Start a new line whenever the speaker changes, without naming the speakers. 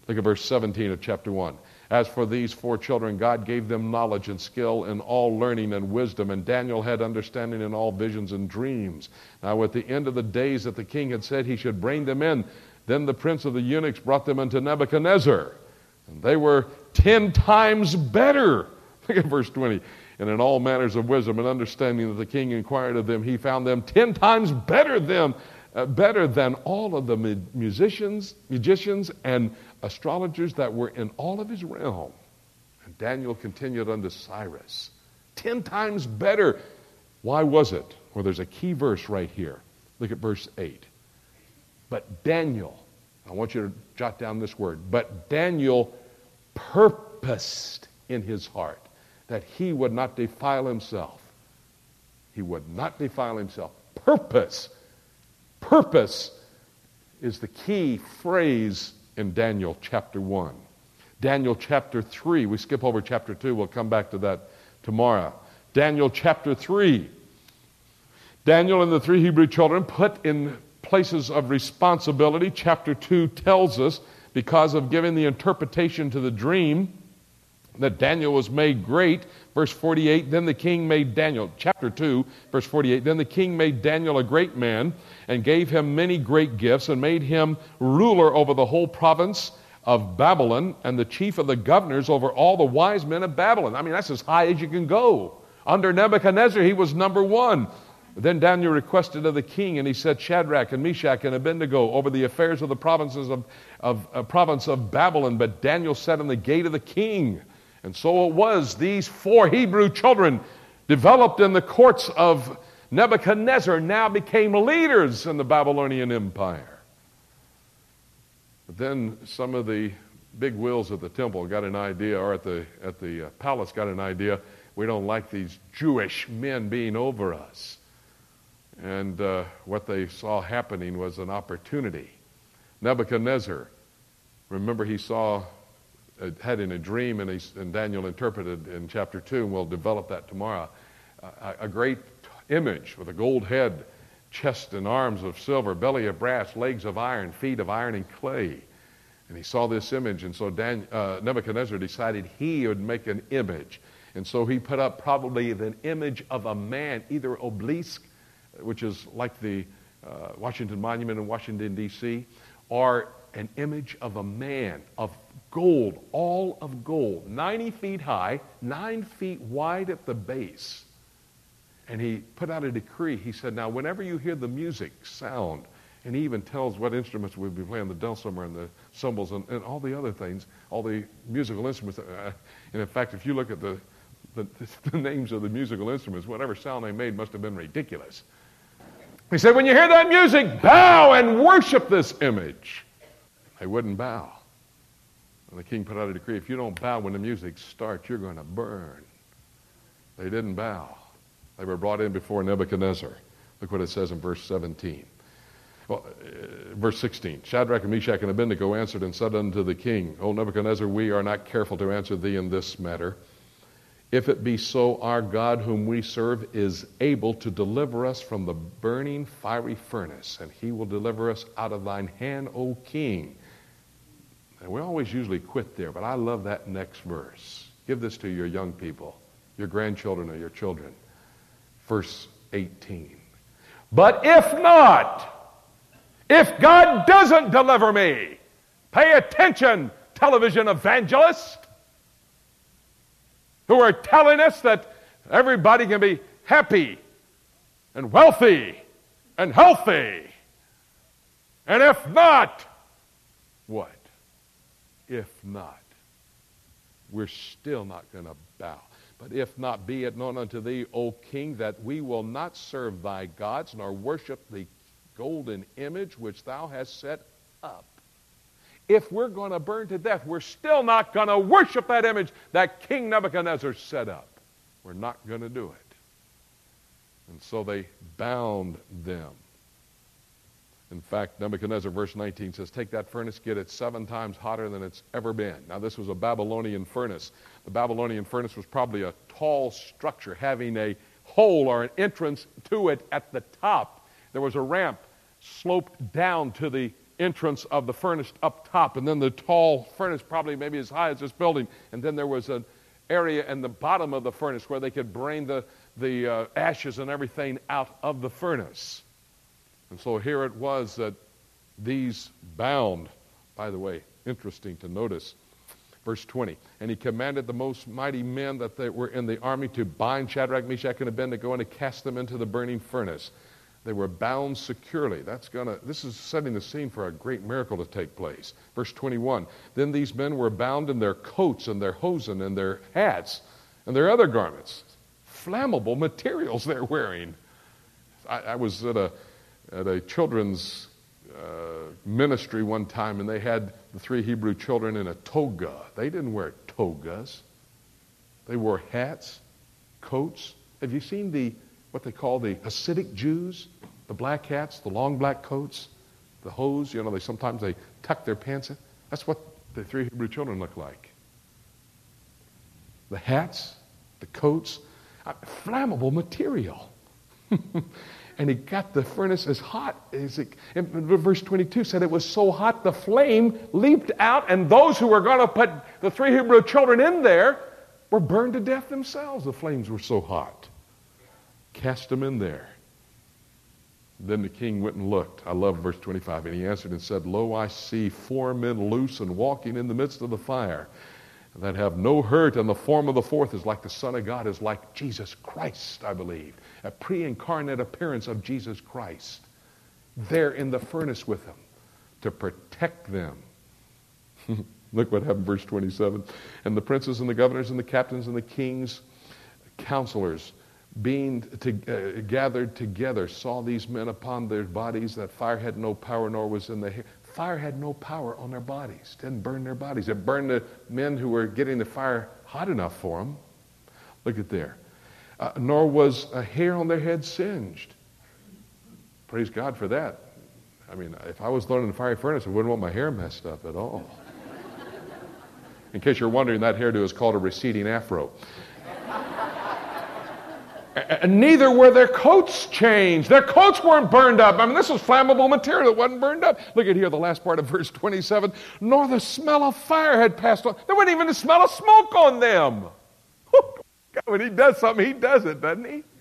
Look at verse 17 of chapter 1. As for these 4 children, God gave them knowledge and skill in all learning and wisdom, and Daniel had understanding in all visions and dreams. Now at the end of the days that the king had said he should bring them in, then the prince of the eunuchs brought them unto Nebuchadnezzar, and they were 10 times better. Look at verse 20. And in all manners of wisdom and understanding that the king inquired of them, he found them 10 times better than all of the magicians, and astrologers that were in all of his realm. And Daniel continued unto Cyrus. 10 times better. Why was it? Well, there's a key verse right here. Look at verse 8. But Daniel, I want you to jot down this word, but Daniel purposed in his heart that he would not defile himself. He would not defile himself. Purpose. Purpose is the key phrase in Daniel chapter 1. Daniel chapter 3, we skip over chapter 2, we'll come back to that tomorrow. Daniel chapter 3. Daniel and the 3 Hebrew children put in places of responsibility. Chapter 2 tells us, because of giving the interpretation to the dream, that Daniel was made great. Verse 48, then the king made Daniel, chapter 2, verse 48, then the king made Daniel a great man and gave him many great gifts and made him ruler over the whole province of Babylon and the chief of the governors over all the wise men of Babylon. I mean, that's as high as you can go. Under Nebuchadnezzar, he was number 1. Then Daniel requested of the king, and he set Shadrach and Meshach and Abednego over the affairs of the provinces province of Babylon. But Daniel sat in the gate of the king. And so it was, these 4 Hebrew children developed in the courts of Nebuchadnezzar now became leaders in the Babylonian Empire. But then some of the big wills at the temple got an idea, or at the palace got an idea, we don't like these Jewish men being over us. And what they saw happening was an opportunity. Nebuchadnezzar, remember he had in a dream, and Daniel interpreted in chapter 2, and we'll develop that tomorrow, a great image with a gold head, chest and arms of silver, belly of brass, legs of iron, feet of iron and clay. And he saw this image, and so Nebuchadnezzar decided he would make an image. And so he put up probably an image of a man, either obelisk, which is like the Washington Monument in Washington, D.C., or an image of a man of gold, all of gold, 90 feet high, 9 feet wide at the base. And he put out a decree. He said, now, whenever you hear the music sound, and he even tells what instruments we'll be playing, the dulcimer and the cymbals and all the other things, all the musical instruments. And in fact, if you look at the names of the musical instruments, whatever sound they made must have been ridiculous. He said, when you hear that music, bow and worship this image. They wouldn't bow. And the king put out a decree, if you don't bow when the music starts, you're going to burn. They didn't bow. They were brought in before Nebuchadnezzar. Look what it says in verse 17. Well, verse 16. Shadrach and Meshach and Abednego answered and said unto the king, O Nebuchadnezzar, we are not careful to answer thee in this matter. If it be so, our God whom we serve is able to deliver us from the burning fiery furnace, and he will deliver us out of thine hand, O king. And we always usually quit there, but I love that next verse. Give this to your young people, your grandchildren or your children. Verse 18. But if not, if God doesn't deliver me, pay attention, television evangelists, who are telling us that everybody can be happy and wealthy and healthy. And if not, what? If not, we're still not going to bow. But if not, be it known unto thee, O king, that we will not serve thy gods, nor worship the golden image which thou hast set up. If we're going to burn to death, we're still not going to worship that image that King Nebuchadnezzar set up. We're not going to do it. And so they bound them. In fact, Nebuchadnezzar, verse 19 says, take that furnace, get it 7 times hotter than it's ever been. Now, this was a Babylonian furnace. The Babylonian furnace was probably a tall structure having a hole or an entrance to it at the top. There was a ramp sloped down to the entrance of the furnace up top, and then the tall furnace probably maybe as high as this building, and then there was an area in the bottom of the furnace where they could drain the ashes and everything out of the furnace. And so here it was that these bound, by the way, interesting to notice, verse 20, and he commanded the most mighty men that they were in the army to bind Shadrach, Meshach, and Abednego and to cast them into the burning furnace. They were bound securely. This is setting the scene for a great miracle to take place. Verse 21, then these men were bound in their coats and their hosen and their hats and their other garments. Flammable materials they're wearing. I was at a children's ministry one time, and they had the 3 Hebrew children in a toga. They didn't wear togas. They wore hats, coats. Have you seen what they call the Hasidic Jews? The black hats, the long black coats, the hose. Sometimes they tuck their pants in. That's what the 3 Hebrew children look like. The hats, the coats, flammable material. And he got the furnace as hot as it, and verse 22 said it was so hot the flame leaped out, and those who were going to put the 3 Hebrew children in there were burned to death themselves. The flames were so hot. Cast them in there. Then the king went and looked. I love verse 25. And he answered and said, lo, I see 4 men loose and walking in the midst of the fire, that have no hurt, and the form of the fourth is like the Son of God, is like Jesus Christ, I believe. A pre-incarnate appearance of Jesus Christ. There in the furnace with them to protect them. Look what happened, verse 27. And the princes and the governors and the captains and the king's counselors, being gathered together, saw these men upon their bodies, that fire had no power, nor was in the hair. Fire had no power on their bodies. It didn't burn their bodies. It burned the men who were getting the fire hot enough for them. Look at there. Nor was a hair on their head singed. Praise God for that. I mean, if I was thrown in a fiery furnace, I wouldn't want my hair messed up at all. In case you're wondering, that hairdo is called a receding afro. And neither were their coats changed. Their coats weren't burned up. I mean, this was flammable material that wasn't burned up. Look at here, the last part of verse 27. Nor the smell of fire had passed on. There wasn't even the smell of smoke on them. God, when he does something, he does it, doesn't he?